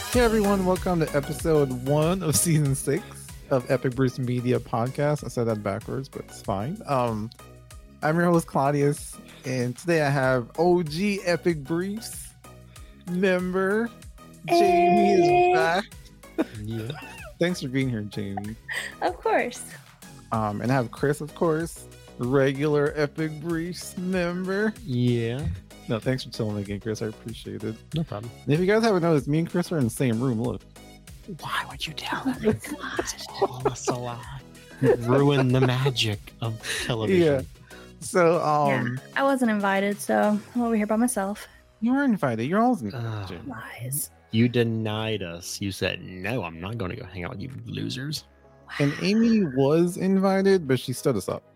Hey everyone, welcome to episode 1 of season 6 of Epic Bruce Media Podcast. I said that backwards, but it's fine. I'm your host Claudius, and today I have OG Epic Briefs member Jamie is back. Yeah. Thanks for being here, Jamie. Of course. And I have Chris, of course, regular Epic Briefs member. Yeah. No, thanks for chilling again, Chris. I appreciate it. No problem. And if you guys haven't noticed, me and Chris are in the same room. Look. Why would you tell them? Oh, that's a lot. Ruin the magic of television. Yeah. So, Yeah, I wasn't invited, so I'm over here by myself. you were invited. You're always invited. Lies. You denied us. You said, no, I'm not going to go hang out with you losers. And Amy was invited, but she stood us up.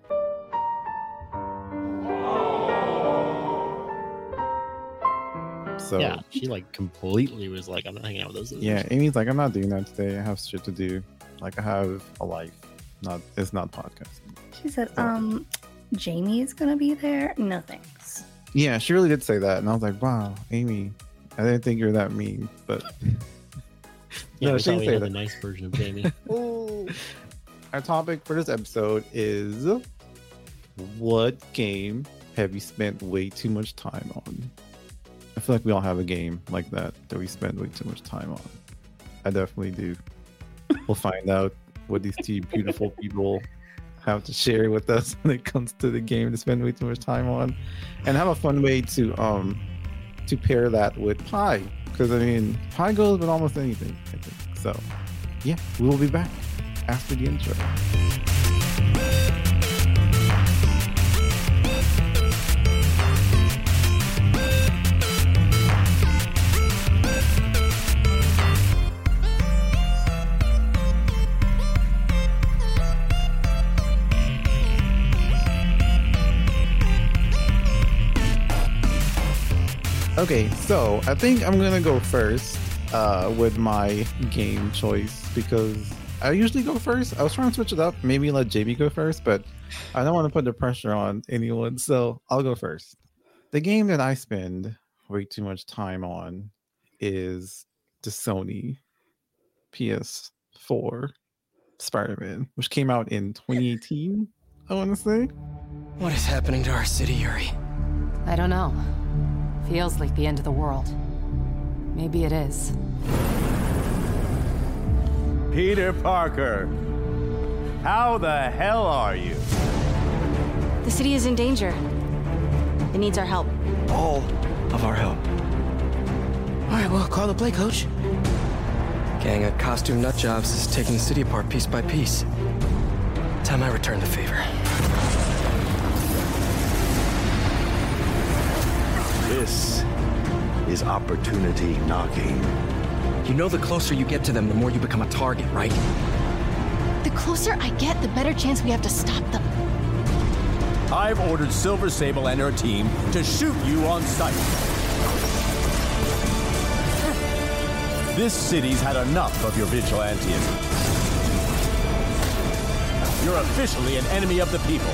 So Yeah, she like completely was like, I'm not hanging out with those losers. yeah, Amy's like, I'm not doing that today. I have shit to do. Like I have a life. It's not podcasting. She said, Jamie's gonna be there? No thanks. Yeah, she really did say that. And I was like, wow, Amy, I didn't think you were that mean. But Yeah, no, we she thought didn't we say had the that. nice version of Jamie. Our topic for this episode is, what game have you spent way too much time on? I feel like we all have a game like that we spend way too much time on. I definitely do. We'll find out what these two beautiful people have to share with us when it comes to the game to spend way too much time on, and have a fun way to pair that with pie, because I mean pie goes with almost anything, I think. So yeah, we will be back after the intro. Okay, so I think I'm gonna go first with my game choice, because I usually go first. I was trying to switch it up, maybe let JB go first, but I don't want to put the pressure on anyone, so I'll go first. The game that I spend way too much time on is the Sony PS4 Spider-Man, which came out in 2018, I want to say. What is happening to our city, Yuri? I don't know. Feels like the end of the world. Maybe it is. Peter Parker, how the hell are you? The city is in danger. It needs our help. All of our help. All right, well, call the play, coach. Gang of costume nutjobs is taking the city apart piece by piece. Time I return the favor. This is opportunity knocking. You know the closer you get to them, the more you become a target, right? The closer I get, the better chance we have to stop them. I've ordered Silver Sable and her team to shoot you on sight. This city's had enough of your vigilantism. You're officially an enemy of the people.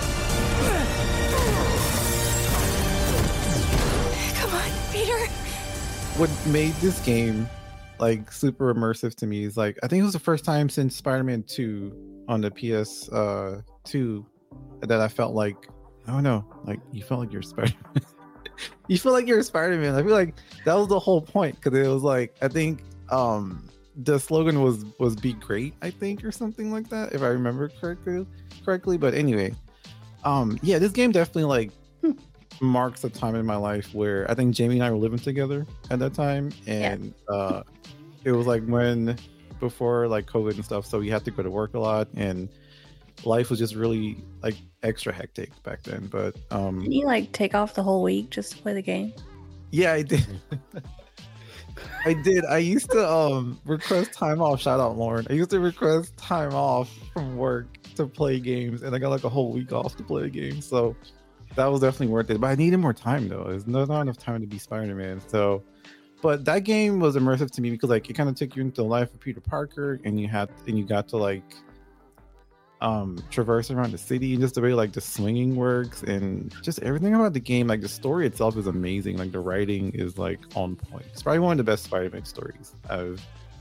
Come on, Peter. What made this game like super immersive to me is, like, I think it was the first time since Spider-Man 2 on the PS2 that I felt like, I don't know, like you felt like you're Spider-Man. You feel like you're Spider-Man. I feel like that was the whole point, because it was like, I think the slogan was "Be Great," I think, or something like that, if I remember correctly. But anyway, yeah, this game definitely like marks a time in my life where I think Jamie and I were living together at that time, and it was like before like COVID and stuff, so we had to go to work a lot, and life was just really like extra hectic back then. But Didn't you like take off the whole week just to play the game? yeah, I did. I did. I used to request time off. Shout out Lauren. I used to request time off from work to play games, and I got like a whole week off to play a game. So that was definitely worth it. But I needed more time though. There's not enough time to be Spider-Man. So, but that game was immersive to me because like it kind of took you into the life of Peter Parker, and you got to like traverse around the city, and just the way like the swinging works and just everything about the game. Like the story itself is amazing. Like the writing is like on point. It's probably one of the best Spider-Man stories I've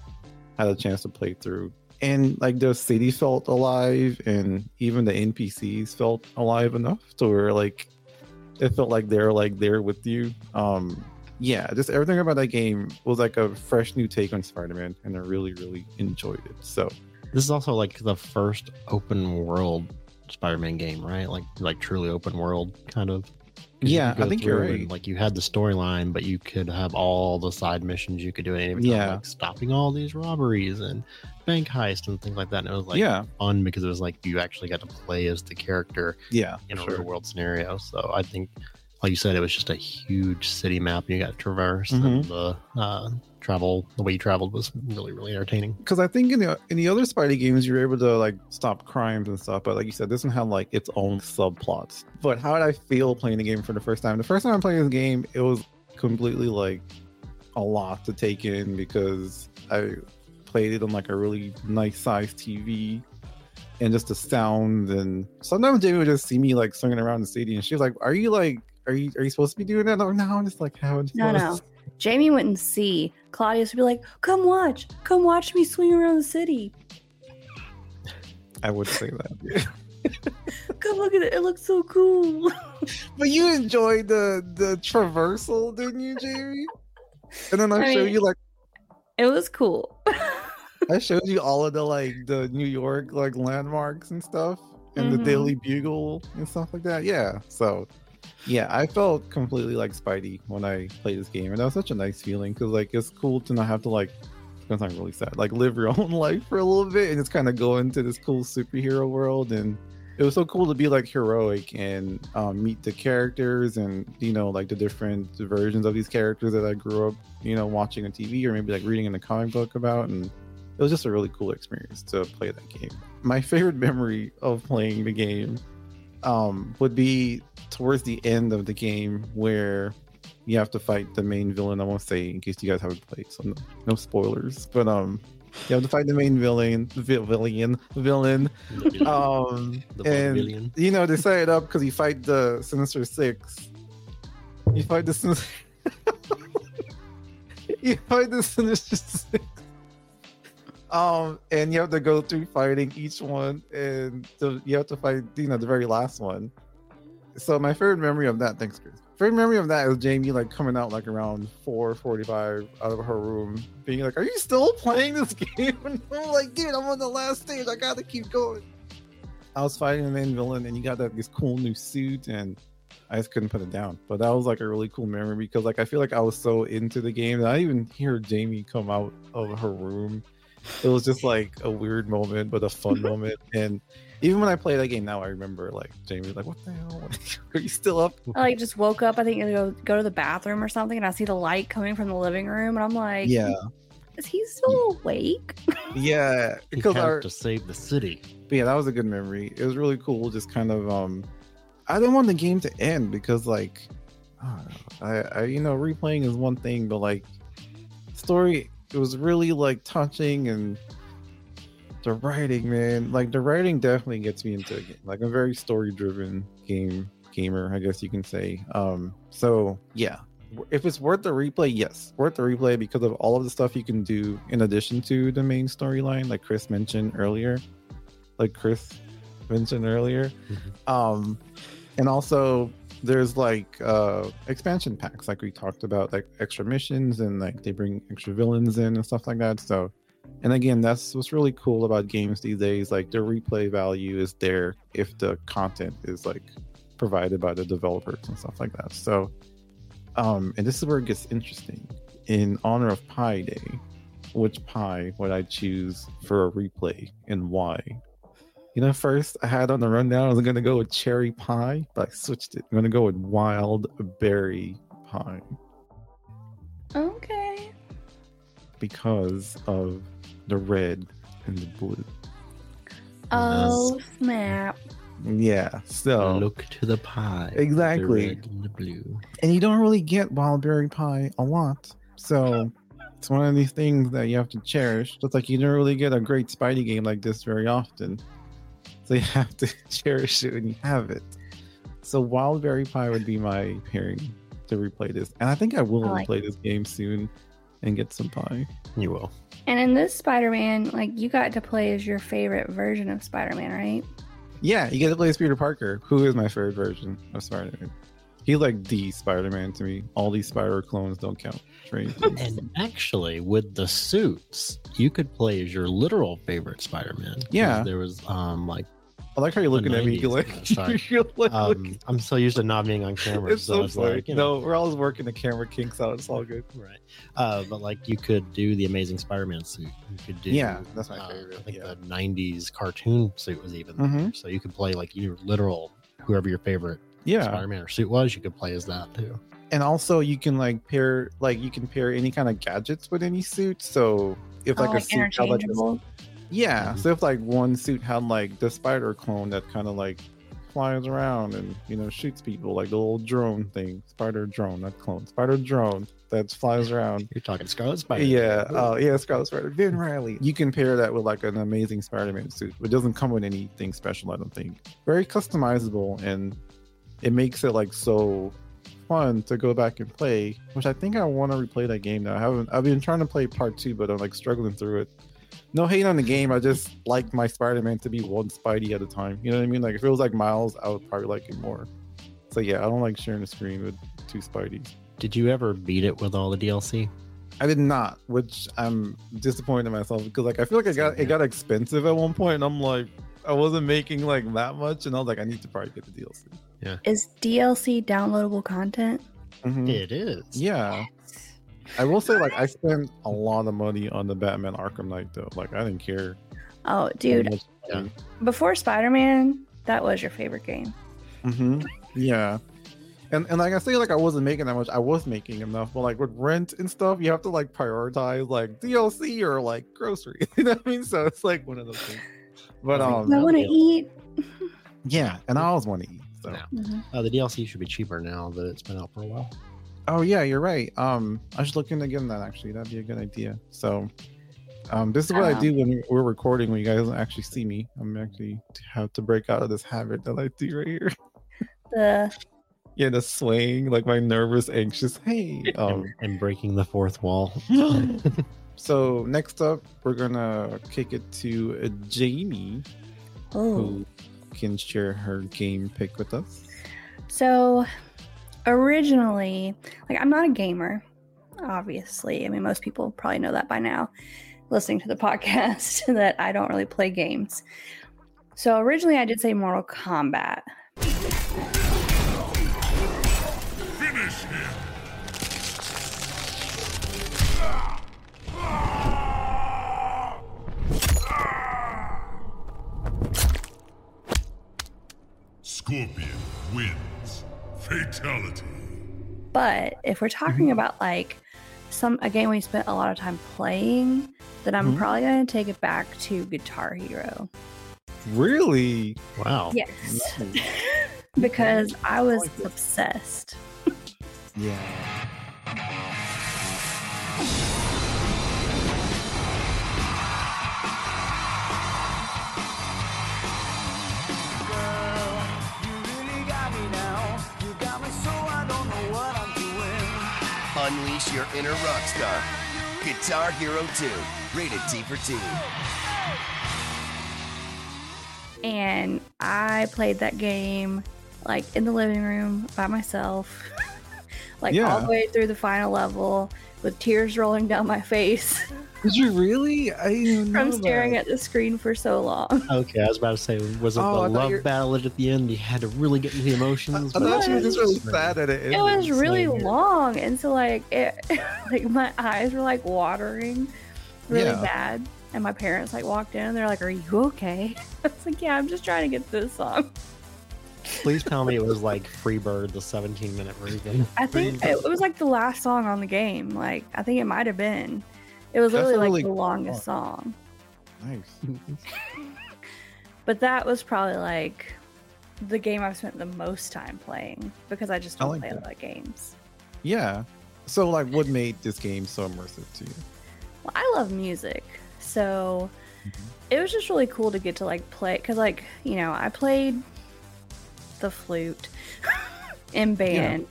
had a chance to play through. And like the city felt alive, and even the NPCs felt alive enough to where like it felt like they're like there with you. Yeah, just everything about that game was like a fresh new take on Spider-Man, and I really, really enjoyed it. So This is also like the first open world Spider-Man game, right? Like truly open world kind of. 'Cause you yeah, could go I think you're through right. and, like you had the storyline, but you could have all the side missions you could do at any time, Yeah. like stopping all these robberies and bank heist and things like that. And it was like Yeah. fun because it was like you actually got to play as the character Yeah, in a sure. real world scenario. So I think, like you said, it was just a huge city map you got to traverse, Mhm. and the the way you traveled was really, really entertaining. Because I think in the other Spidey games you're able to like stop crimes and stuff, but like you said, this one had like its own subplots. But how did I feel playing the game for the first time? The first time I played this game, it was completely like a lot to take in because I played it on like a really nice sized TV, and just the sound. And sometimes Jamie would just see me like swinging around the city, and she was like, "Are you supposed to be doing that?" No, I'm just like having No, fun. no. Jamie wouldn't see. Claudius would be like, come watch me swing around the city. I would say that. Come look at it. It looks so cool. But you enjoyed the traversal, didn't you, Jamie? And then I I showed mean- you like It was cool. I showed you all of the New York like landmarks and stuff, and the Mhm. Daily Bugle and stuff like that. Yeah. So yeah, I felt completely like Spidey when I played this game, and that was such a nice feeling because like it's cool to not have to like, it's gonna sound really sad, like live your own life for a little bit and just kind of go into this cool superhero world. And it was so cool to be like heroic and meet the characters, and like the different versions of these characters that I grew up watching on TV or maybe like reading in a comic book about. And it was just a really cool experience to play that game. My favorite memory of playing the game would be towards the end of the game where you have to fight the main villain. I won't say in case you guys haven't played, so no spoilers. But you have to fight the main villain. The And villain. they set it up because you fight the Sinister Six. You fight the Sinister. You fight the Sinister Six. And you have to go through fighting each one, and you have to fight, the very last one. So my favorite memory of that, thanks, Chris. Favorite memory of that is Jamie like coming out like around 4:45 out of her room, being like, "Are you still playing this game?" And I'm like, "Dude, I'm on the last stage. I gotta keep going." I was fighting the main villain, and you got this cool new suit, and I just couldn't put it down. But that was like a really cool memory because like I feel like I was so into the game that I didn't even hear Jamie come out of her room. It was just like a weird moment, but a fun moment. And even when I play that game now, I remember like Jamie like, "What the hell? Are you still up?" I like just woke up, I think, to go to the bathroom or something, and I see the light coming from the living room, and I'm like, Yeah, is he still awake? yeah. He Because had to save the city. but yeah, that was a good memory. It was really cool. Just kind of I didn't want the game to end because like I don't know, I replaying is one thing, but like story, it was really like touching. And the writing, man, like the writing definitely gets me into a game. Like I'm a very story driven gamer, I guess you can say. So yeah, if it's worth the replay, yes, worth the replay because of all of the stuff you can do in addition to the main storyline, like Chris mentioned earlier. And also there's like expansion packs, like we talked about, like extra missions, and like they bring extra villains in and stuff like that. So, and again, that's what's really cool about games these days. Like the replay value is there if the content is like provided by the developers and stuff like that. So and this is where it gets interesting. In honor of Pi Day, which pie would I choose for a replay and why? First I had on the rundown I was gonna go with cherry pie, but I switched it. I'm gonna go with wild berry pie Okay. because of the red and the blue. Oh, snap. Yeah, so Look to the pie. Exactly. The red and the blue. and you don't really get wild berry pie a lot, so it's one of these things that you have to cherish. Just like you don't really get a great Spidey game like this very often, so you have to cherish it when you have it. So wild berry pie would be my pairing to replay this, and I think I will I like replay this game soon. and get some pie. You will. And in this Spider-Man, like you got to play as your favorite version of Spider-Man, right? Yeah, you get to play as Peter Parker, who is my favorite version of Spider-Man. He's like the Spider-Man to me. All these Spider clones don't count. Right? And actually, with the suits, you could play as your literal favorite Spider-Man. Yeah. There was like. I like how you're looking at me. 90s, You're like, sorry. you're like I'm so used to not being on camera. it's so it's funny. like, you know, No, we're always working the camera kinks out. It's all good. right. But like you could do the Amazing Spider-Man suit. You could do. Yeah, that's my favorite. I think Yeah. the '90s cartoon suit was even Mhm. there. So you could play like your literal whoever your favorite Yeah, Spider-Man or suit was. You could play as that too. and also you can pair any kind of gadgets with any suit. So if like a like suit had, like, this- interchangeable. yeah, so if like one suit had like the spider clone that kind of like flies around and shoots people, like the little drone thing, spider drone, not clone, spider drone that flies around. You're talking Scarlet Spider. Yeah, Scarlet Spider, Ben Riley. You can pair that with like an Amazing Spider-Man suit. It doesn't come with anything special, I don't think. Very customizable, and it makes it like so fun to go back and play. Which I think I want to replay that game now. I've been trying to play part 2, but I'm like struggling through it. No hate on the game. I just like my Spider-Man to be one Spidey at a time. You know what I mean? Like if it was like Miles, I would probably like it more. So yeah, I don't like sharing the screen with 2 Spideys. Did you ever beat it with all the DLC? I did not, which I'm disappointed in myself because like I feel like it got expensive at one point, and I'm like I wasn't making like that much, and I was like I need to probably get the DLC. Is DLC downloadable content? Mhm. It is. Yeah, I will say like I spent a lot of money on the Batman Arkham Knight though. Like I didn't care. Oh, dude, Yeah. before Spider-Man, that was your favorite game. Yeah. And like I say, like I wasn't making that much. I was making enough, but like with rent and stuff, you have to like prioritize like DLC or like grocery. You know what I mean? So it's like one of those things. But I want to eat. yeah, and I always want to eat. So Yeah. The DLC should be cheaper now that it's been out for a while. oh yeah, you're right. I was looking to get in that actually. That'd be a good idea. So this is what I do when we're recording when you guys don't actually see me. I'm actually have to break out of this habit that I do right here. The swaying, like my nervous, anxious hey. And breaking the fourth wall. So next up, we're gonna kick it to Jamie, Oh, who can share her game pick with us. so originally, like I'm not a gamer, obviously. I mean, most people probably know that by now, listening to the podcast, that I don't really play games. So originally, I did say Mortal Kombat. Scorpion wins. Fatality. But if we're talking about like a game we spent a lot of time playing, then I'm probably going to take it back to Guitar Hero. Really? Wow. Yes. Because I was obsessed. Yeah. Unleash your inner rock star. Guitar Hero 2, rated T for Teen. And I played that game like in the living room by myself, like all the way through the final level with tears rolling down my face Did you really? I didn't even know from staring that. at the screen for so long. Okay, I was about to say, was it Oh, I the thought love you're- battle at the end? You had to really get into the emotions. I thought you were just really sad at it. It was really long, and so like it, like my eyes were like watering really Yeah. bad. And my parents like walked in, and they're like, "Are you okay?" I was like, "Yeah, I'm just trying to get through this song." Please tell me it was like Freebird, the 17-minute version. I think it was like the last song on the game. Like I think it might have been. It was That's literally a like really the longest song. Nice. But that was probably like the game I've spent the most time playing because I just I don't like play a that. lot of games. Yeah. So like, what made this game so immersive to you? Well, I love music, so it was just really cool to get to like play because like I played the flute in band,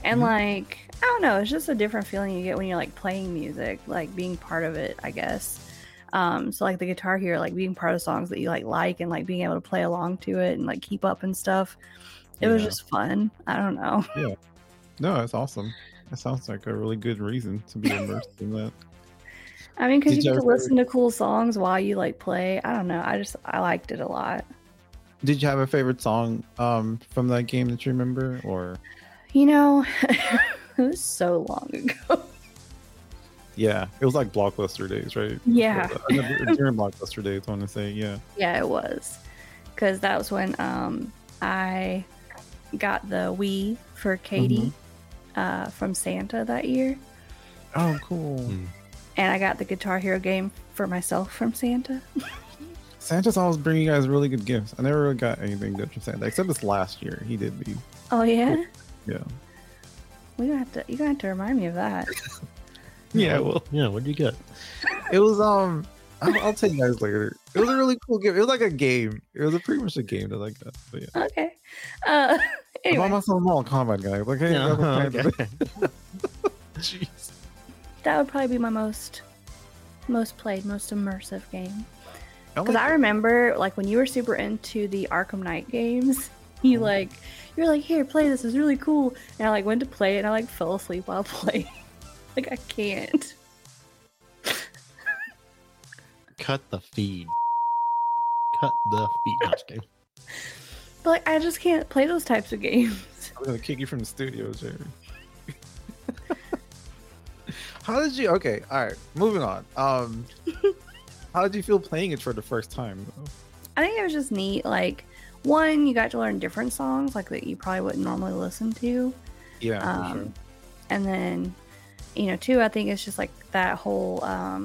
And like, I don't know, it's just a different feeling you get when you're like playing music, like being part of it, I guess. So like the Guitar Hero, like being part of songs that you like and like being able to play along to it and like keep up and stuff. It was just fun. I don't know. Yeah. No, that's awesome. That sounds like a really good reason to be immersed in that. I mean, because you get to listen to cool songs while you like play. I don't know. I liked it a lot. Did you have a favorite song from that game that you remember, or? You know, it was so long ago. Yeah, it was like Blockbuster days, right? Yeah. During Blockbuster days, I want to say, yeah. Yeah, it was. Because that was when I got the Wii for Katie from Santa that year. Oh, cool. And I got the Guitar Hero game for myself from Santa. Santa's always bringing you guys really good gifts. I never really got anything good from Santa, except this last year. He did leave. Oh, yeah? Yeah. You're gonna have to remind me of that. Yeah, well, yeah. What did you get? It was I'll tell you guys later. It was a really cool game. It was like a game. It was pretty much a game that I got. But yeah. Okay. Anyway. I bought myself a Mortal Kombat guy. Like, hey, okay. Jeez. That would probably be my most played, most immersive game. Because I remember, like, when you were super into the Arkham Knight games, you're like, here, play this. It's really cool. And I like went to play it, and I like fell asleep while playing. Like, I can't. Cut the feed. Cut the feed. No, just kidding. But like, I just can't play those types of games. I'm gonna kick you from the studio, Jerry. How did you? Okay, all right. Moving on. How did you feel playing it for the first time, though? I think it was just neat. Like, one, you got to learn different songs, like that you probably wouldn't normally listen to. Yeah. For sure. And then, you know, two, I think it's just like that whole, I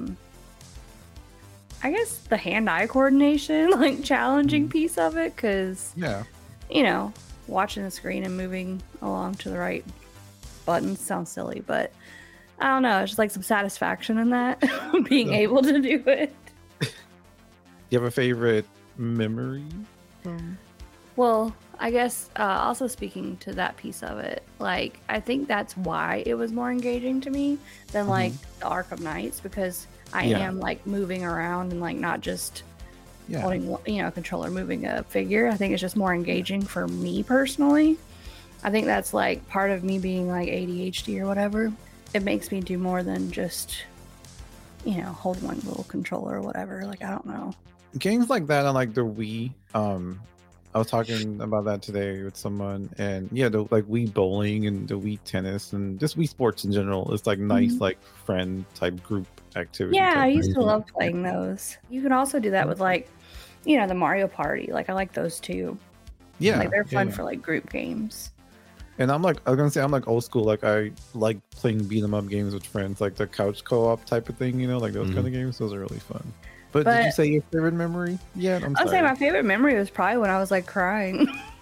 guess the hand-eye coordination, like challenging piece of it, because, yeah, you know, watching the screen and moving along to the right buttons sounds silly, but I don't know. It's just like some satisfaction in that, being able to do it. Do you have a favorite memory? Well, I guess also speaking to that piece of it, like, I think that's why it was more engaging to me than like the Arkham Knights, because I am like moving around and like not just holding, you know, a controller, moving a figure. I think it's just more engaging for me personally. I think that's like part of me being like ADHD or whatever. It makes me do more than just, you know, hold one little controller or whatever. Like, I don't know. Games like that on like the Wii. I was talking about that today with someone, and yeah, the like Wii bowling and the Wii tennis and just Wii sports in general. It's like nice, like friend type group activity. Yeah, I used to love playing those. You can also do that with like, you know, the Mario Party. Like, I like those too. Yeah, like they're fun for like group games. And I'm like, I was gonna say, I'm like old school. Like, I like playing beat 'em up games with friends, like the couch co-op type of thing. You know, like those kind of games. Those are really fun. But did you say your favorite memory? Yeah, I'll say my favorite memory was probably when I was like crying.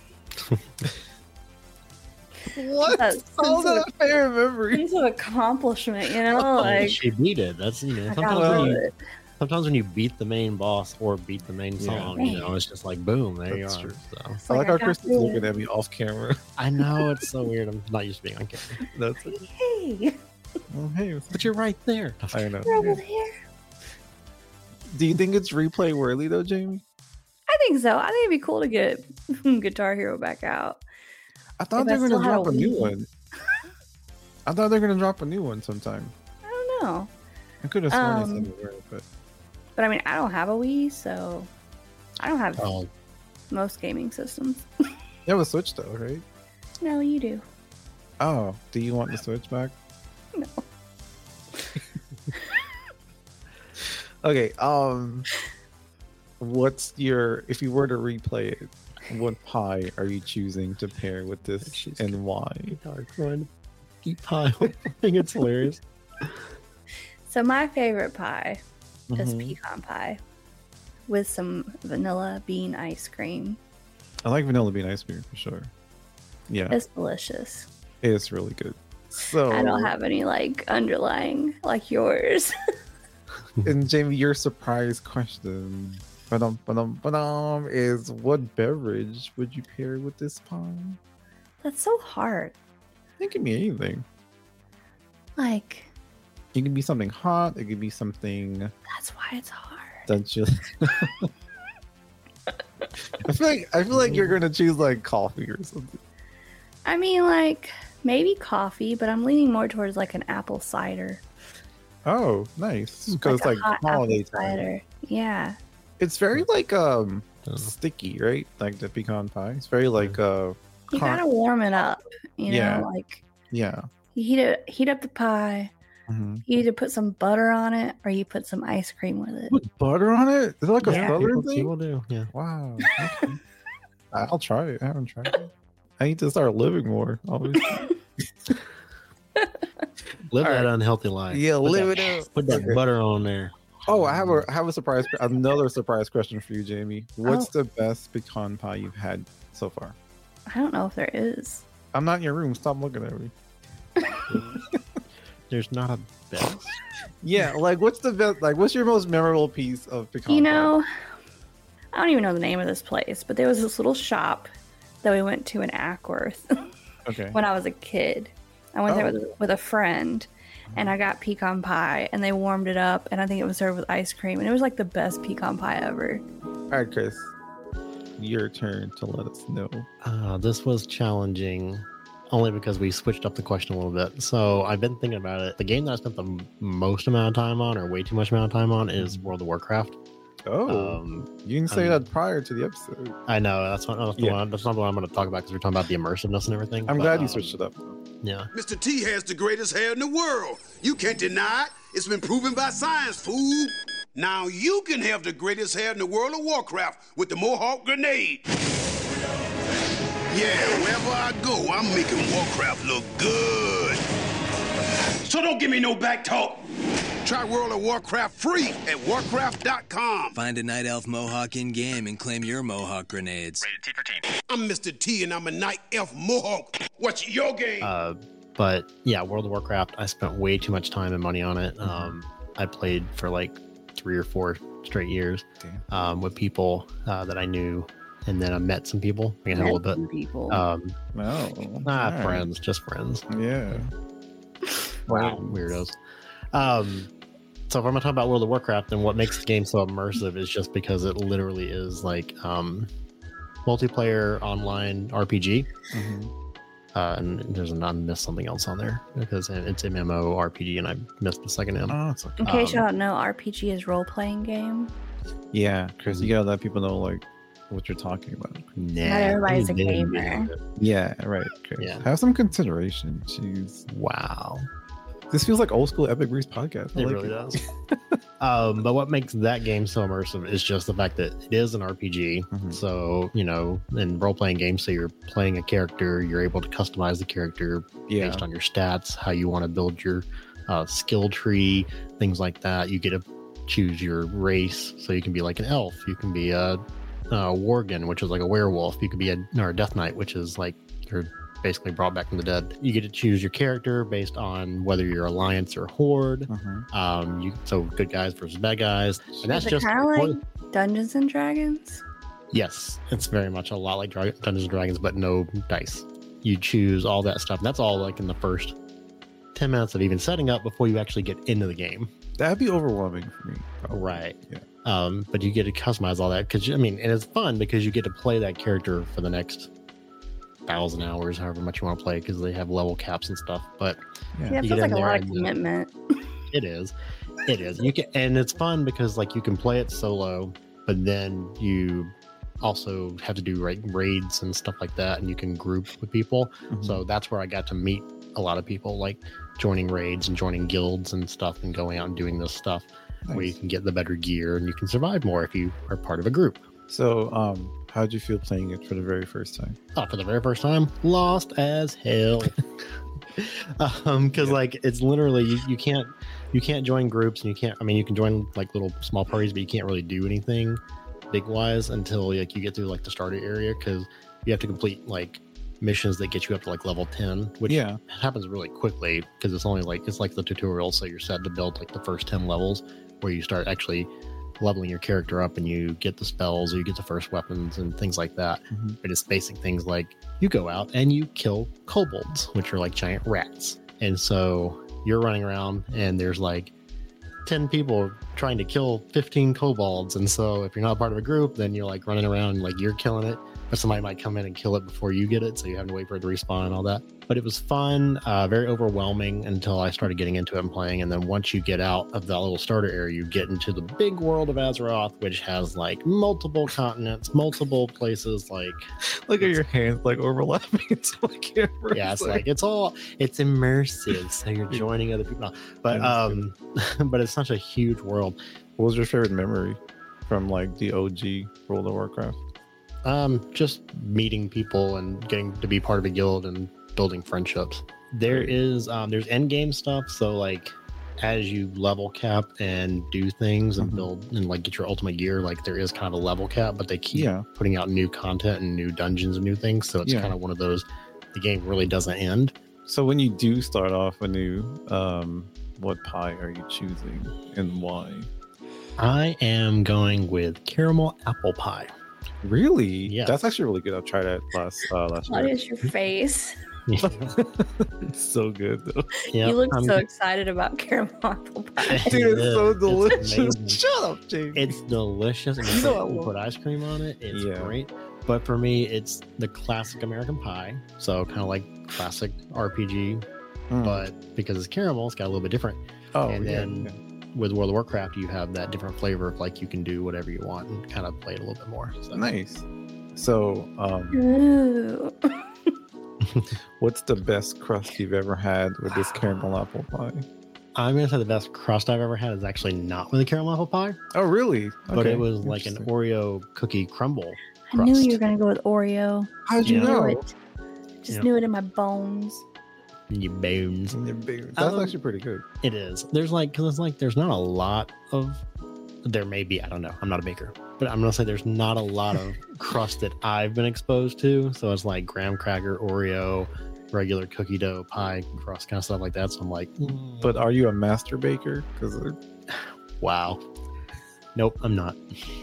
What? How is that a favorite memory? It's an accomplishment, you know. Like, she beat it. That's, you know, sometimes when you beat the main boss or beat the main song, you know, it's just like boom, there you are. True. So. I like how Chris is looking at me off camera. I know, it's so weird. I'm not used to being on camera. That's it. Hey. Oh, hey, but you're right there. I know. You're over here. Do you think it's replay worthy though, Jamie? I think so. I think it'd be cool to get Guitar Hero back out. I thought they were going to drop a new one. I thought they were going to drop a new one sometime. I don't know. I could have sworn they said it, but I mean, I don't have a Wii, so I don't have most gaming systems. You have a Switch though, right? No, you do. Oh, do you want the Switch back? No. Okay, what's your, if you were to replay it, what pie are you choosing to pair with this and why? Eat pie. I think it's hilarious. So my favorite pie is pecan pie with some vanilla bean ice cream. I like vanilla bean ice cream for sure. Yeah. It's delicious. It's really good. So I don't have any like underlying like yours. And Jamie, your surprise question is, what beverage would you pair with this pie? That's so hard. It can be anything. Like, It can be something hot. It could be something that's why it's hard. that's just. I feel like you're gonna choose like coffee or something. I mean, like, maybe coffee, but I'm leaning more towards like an apple cider. Oh, nice. Because a it's like hot holiday apple time. cider. Yeah. It's very like sticky, right? Like the pecan pie. It's very like You gotta warm it up. You know, Yeah. like yeah. you heat up the pie. Mhm. You either put some butter on it or you put some ice cream with it. Put butter on it? Is it like a Yeah. southern thing? People do, yeah. Wow. Okay. I'll try it. I haven't tried it. I need to start living more. Obviously. Live All that right. unhealthy life. Yeah, Put live that- it up. Put that Okay. butter on there. Oh, I have a surprise. Another surprise question for you, Jamie. What's the best pecan pie you've had so far? I don't know if there is. I'm not in your room. Stop looking at me. There's not a best. Yeah, like what's the best? Like, what's your most memorable piece of pecan You pie? know, I don't even know the name of this place, but there was this little shop that we went to in Ackworth Okay. when I was a kid. I went there with a friend, and I got pecan pie, and they warmed it up, and I think it was served with ice cream, and it was like the best pecan pie ever. All right, Chris. Your turn to let us know. This was challenging only because we switched up the question a little bit. So I've been thinking about it. The game that I spent the most amount of time on, or way too much amount of time on, is World of Warcraft. Oh, you didn't say that prior to the episode. I know that's not the one. That's not the one I'm going to talk about because we're talking about the immersiveness and everything. I'm but, glad you switched it up. Yeah. Mr. T has the greatest hair in the world. You can't deny it. It's been proven by science, fool. Now you can have the greatest hair in the world of Warcraft with the Mohawk grenade. Yeah, wherever I go, I'm making Warcraft look good. So don't give me no back talk. Try World of Warcraft free at warcraft.com. Find a Night Elf Mohawk in-game and claim your Mohawk grenades. Rated T for teen. I'm Mr. T and I'm a Night Elf Mohawk. What's your game? But yeah, World of Warcraft, I spent way too much time and money on it. I played for like 3 or 4 straight years with people that I knew, and then I met some people. I had a little bit. People. Friends, just friends. Yeah. Wow, weirdos. So if I'm gonna talk about World of Warcraft, then what makes the game so immersive is just because it literally is like multiplayer online RPG. And I missed something else on there because it's MMO RPG, and I missed the second M. Oh, it's okay. In case y'all don't know, RPG is role-playing game. Yeah, Chris, you gotta let people know like what you're talking about. Not everybody's a gamer. Yeah, right. Chris. Yeah. Have some consideration. Jeez. Wow. This feels like old school Epic Breeze podcast. I It like really does. But what makes that game so immersive is just the fact that it is an RPG. So, in role-playing games, so you're playing a character, you're able to customize the character based on your stats, how you want to build your skill tree, things like that. You get to choose your race, so you can be like an elf, you can be a worgen, which is like a werewolf, you could be a death knight, which is like you're basically brought back from the dead. You get to choose your character based on whether you're alliance or horde. So good guys versus bad guys, and that's Is it just kind of like Dungeons and Dragons? yes, it's very much a lot like Dungeons and Dragons, but no dice. You choose all that stuff. That's all like in the first 10 minutes of even setting up before you actually get into the game. That'd be overwhelming for me. Probably. Right. Yeah. But you get to customize all that because and it's fun because you get to play that character for the next 1,000 hours, however much you want to play, because they have level caps and stuff. But Yeah, it feels like a lot of commitment. It is. You can, and it's fun because like you can play it solo, but then you also have to do raids and stuff like that, and you can group with people. So that's where I got to meet a lot of people, like joining raids and joining guilds and stuff, and going out and doing this stuff where you can get the better gear and you can survive more if you are part of a group. So, how'd you feel playing it for the very first time? Oh, for the very first time, lost as hell. Because like it's literally you can't join groups, and you can join like little small parties, but you can't really do anything big wise until like you get through like the starter area, because you have to complete like missions that get you up to like level 10, which happens really quickly because it's only like the tutorial, so you're set to build like the first 10 levels where you start actually leveling your character up and you get the spells or you get the first weapons and things like that. But it's basic things like you go out and you kill kobolds, which are like giant rats. And so you're running around and there's like 10 people trying to kill 15 kobolds. And so if you're not part of a group, then you're like running around like you're killing it, but somebody might come in and kill it before you get it. So you have to wait for it to respawn and all that. But it was fun, very overwhelming until I started getting into it and playing. And then once you get out of that little starter area, you get into the big world of Azeroth, which has like multiple continents, multiple places. Like, look at your hands like overlapping into my camera. Yeah, it's it's immersive. So you're joining other people. But but it's such a huge world. What was your favorite memory from like the OG World of Warcraft? Just meeting people and getting to be part of a guild and building friendships. There's end game stuff, so like as you level cap and do things and build and like get your ultimate gear, like there is kind of a level cap, but they keep putting out new content and new dungeons and new things, so it's kind of one of those, the game really doesn't end. So when you do start off a new what pie are you choosing and why? I am going with caramel apple pie. Really? Yeah, that's actually really good. I've tried that last What year. is your face? It's so good though. You look so excited about caramel apple pie. Dude, it's so delicious. It's Shut up, James. It's delicious. And you put ice cream on it. It's great. But for me, it's the classic American pie. So kind of like classic RPG, but because it's caramel, it's got a little bit different. Oh, and then with World of Warcraft, you have that different flavor of like you can do whatever you want and kind of play it a little bit more. So. Nice. So, Ooh. what's the best crust you've ever had with this caramel apple pie? I'm gonna say the best crust I've ever had is actually not with a caramel apple pie. Oh, really? Okay. But it was like an Oreo cookie crumble I knew you were gonna go with Oreo. How'd you know? Just knew it in my bones. Your bones. That's actually pretty good. It is. There's like, because it's like, there's not a lot of, there may be, I don't know. I'm not a baker, but I'm going to say there's not a lot of crust that I've been exposed to. So it's like graham cracker, Oreo, regular cookie dough, pie crust, kind of stuff like that. So I'm like, But are you a master baker? Wow. Nope, I'm not.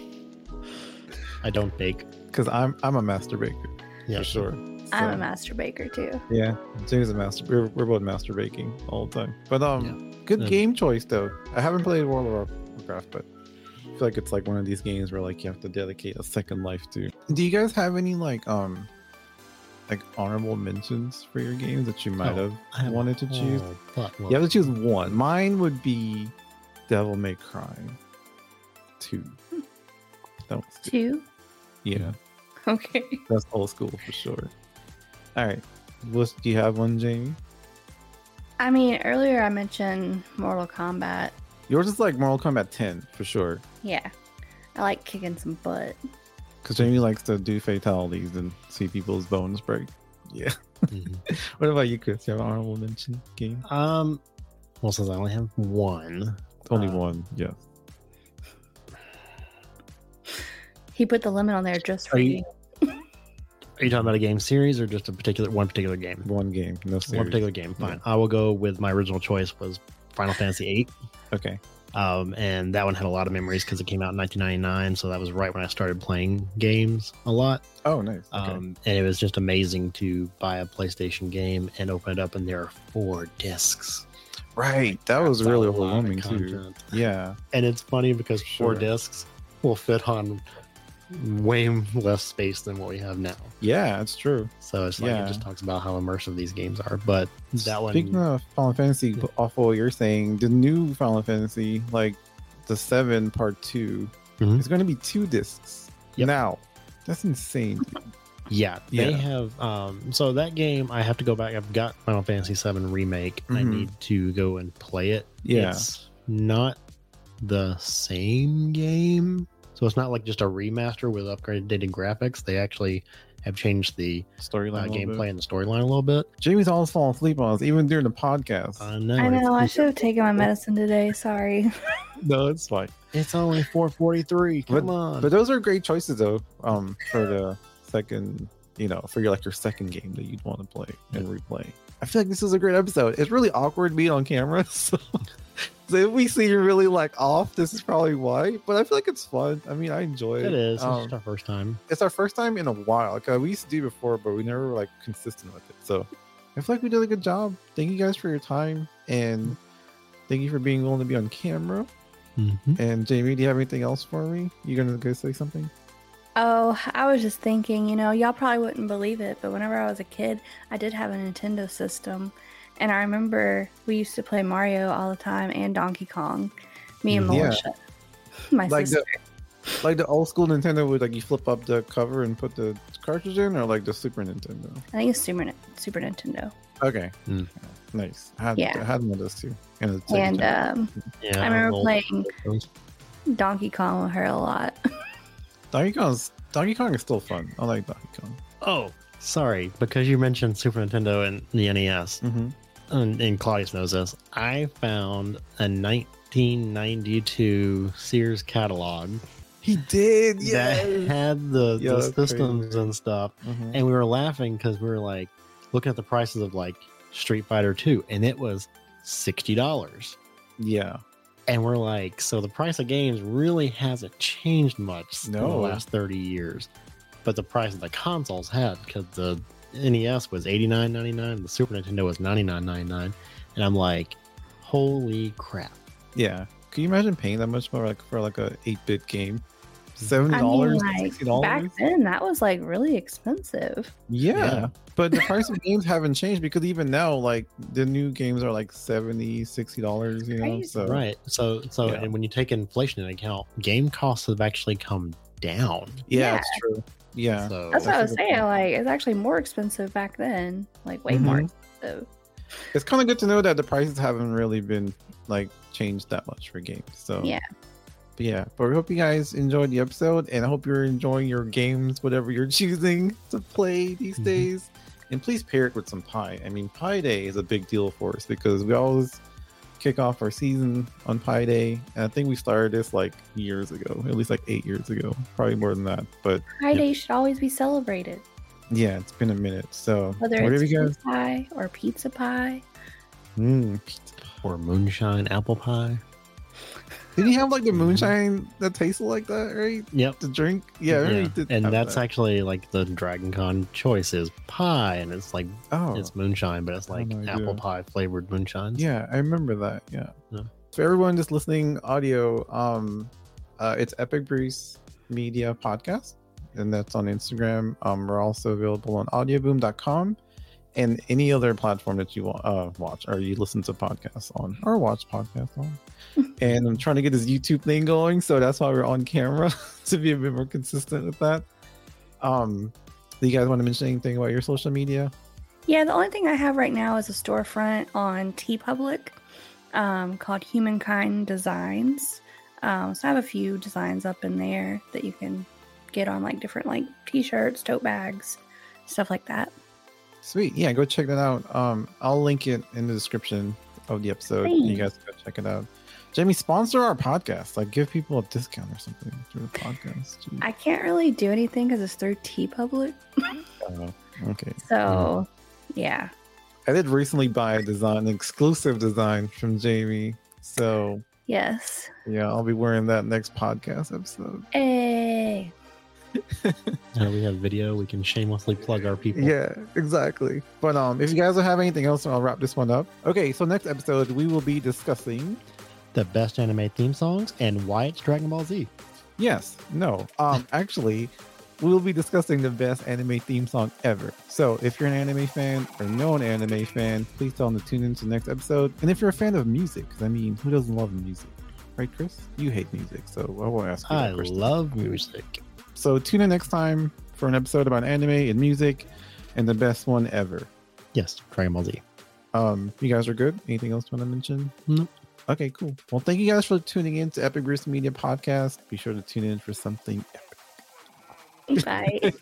I don't bake. Because I'm a master baker. Yeah, for sure. I'm a master baker too. Yeah, James is a master. We're both master baking all the time. But good game choice though. I haven't played World of Warcraft, but I feel like it's like one of these games where like you have to dedicate a second life to. Do you guys have any like honorable mentions for your games that you might have wanted to choose? You have to choose one. Mine would be Devil May Cry 2. That was good. 2? Yeah. Okay. That's old school for sure. All right. Do you have one, Jamie? I mean, earlier I mentioned Mortal Kombat. Yours is like Mortal Kombat 10 for sure. Yeah. I like kicking some butt. Because Jamie likes to do fatalities and see people's bones break. Yeah. What about you, Chris? You have an honorable mention game? Well, since I only have one. Only one, yeah. He put the limit on there just for you. Are you talking about a game series or just one particular game? One game, no series. One particular game, fine. I will go with my original choice was Final Fantasy VIII. Okay. And that one had a lot of memories because it came out in 1999, so that was right when I started playing games a lot. Oh, nice. Okay. And it was just amazing to buy a PlayStation game and open it up, and there are 4 discs. Right, that was really overwhelming too. Yeah, and it's funny because 4 discs will fit on way less space than what we have now. Yeah, it's true. So it's like it just talks about how immersive these games are. But that one. Speaking of Final Fantasy, off of what you're saying, the new Final Fantasy, like the 7 Part 2, is going to be 2 discs. Yep. Now, that's insane. Yeah, they have. So that game, I have to go back. I've got Final Fantasy 7 Remake, and I need to go and play it. Yeah, it's not the same game. So it's not like just a remaster with upgraded graphics. They actually have changed the storyline, gameplay, and the storyline a little bit. Jamie's always falling asleep on us, even during the podcast. I know. I should have taken my medicine today. Sorry. No, it's fine. It's only 4:43. Come on. But those are great choices, though. For the second, for your second game that you'd want to play and replay. I feel like this is a great episode. It's really awkward being on camera, so So if we seem really like off, this is probably why. But I feel like it's fun. I mean, I enjoy it. It is. It's just our first time. It's our first time in a while. Like we used to do before, but we never were like consistent with it. So I feel like we did a good job. Thank you guys for your time, and thank you for being willing to be on camera. And Jamie, do you have anything else for me? You gonna go say something? Oh, I was just thinking, y'all probably wouldn't believe it, but whenever I was a kid, I did have a Nintendo system. And I remember we used to play Mario all the time and Donkey Kong. Me and Melissa, my sister. Like the old school Nintendo would like you flip up the cover and put the cartridge in, or like the Super Nintendo? I think it's Super Nintendo. Okay. Nice. I had one of those too. And I remember playing Donkey Kong with her a lot. Donkey Kong is still fun. I like Donkey Kong. Oh, sorry, because you mentioned Super Nintendo and the NES, and Claudius knows this. I found a 1992 Sears catalog. He did, that had the systems and stuff, and we were laughing because we were like looking at the prices of like Street Fighter 2, and it was $60. Yeah. And we're like, so the price of games really hasn't changed much in the last 30 years. But the price of the consoles had, because the NES was $89.99, the Super Nintendo was $99.99. And I'm like, holy crap. Yeah. Can you imagine paying that much for like a 8-bit game? $70, $60? Back then, that was like really expensive. Yeah. But the price of games haven't changed, because even now, like the new games are like $70, $60, So right. So and when you take inflation into account, game costs have actually come down. Yeah, that's true. Yeah. So that's what I was saying. Like, it's actually more expensive back then. Like, way more expensive. It's kind of good to know that the prices haven't really been like changed that much for games. So but we hope you guys enjoyed the episode, and I hope you're enjoying your games, whatever you're choosing to play these days. And please pair it with some pie. I mean, Pie Day is a big deal for us, because we always kick off our season on Pie Day, and I think we started this like years ago, at least like 8 years ago, probably more than that. But Pie Day should always be celebrated. Yeah, it's been a minute. So whether it's fruit pie or pizza pie, pizza pie, or moonshine apple pie. Did he have like the moonshine that tasted like that, right? Yep. To drink? Yeah. Really did, and that's actually like the Dragon Con choice is pie, and it's like it's moonshine, but it's like apple pie flavored moonshine. Yeah, I remember that. Yeah. For everyone just listening audio, it's Epic Briefs Media Podcast, and that's on Instagram. We're also available on audioboom.com and any other platform that you watch or you listen to podcasts on or watch podcasts on. And I'm trying to get this YouTube thing going, so that's why we're on camera, to be a bit more consistent with that. Do you guys want to mention anything about your social media? Yeah, the only thing I have right now is a storefront on TeePublic called Humankind Designs. So I have a few designs up in there that you can get on like different like t-shirts, tote bags, stuff like that. Sweet. Yeah, go check that out. I'll link it in the description of the episode. Thanks. You guys go check it out. Jamie, sponsor our podcast. Like, give people a discount or something through the podcast. Jeez. I can't really do anything because it's through TeePublic. Okay. So, yeah. I did recently buy an exclusive design from Jamie. So, yes. Yeah, I'll be wearing that next podcast episode. Hey. Now we have video. We can shamelessly plug our people. Yeah, exactly. But if you guys don't have anything else, I'll wrap this one up. Okay, so next episode we will be discussing the best anime theme songs and why it's Dragon Ball Z. Yes. No. Actually, we'll be discussing the best anime theme song ever. So if you're an anime fan or know an anime fan, please tell them to tune into the next episode. And if you're a fan of music, because I mean, who doesn't love music? Right, Chris? You hate music, so I won't ask you that question. I love music. So tune in next time for an episode about anime and music and the best one ever. Yes, Dragon Ball Z. You guys are good? Anything else you want to mention? Nope. Okay, cool. Well, thank you guys for tuning in to Epic Briefs Media Podcast. Be sure to tune in for something epic. Bye.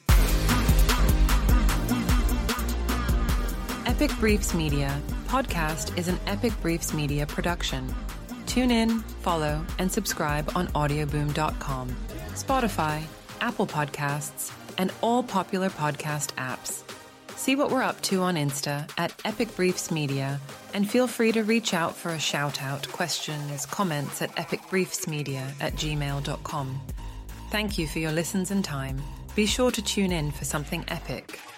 Epic Briefs Media Podcast is an Epic Briefs Media production. Tune in, follow, and subscribe on audioboom.com, Spotify, Apple Podcasts, and all popular podcast apps. See what we're up to on Insta at Epic Briefs Media, and feel free to reach out for a shout-out, questions, comments at epicbriefsmedia@gmail.com. Thank you for your listens and time. Be sure to tune in for something epic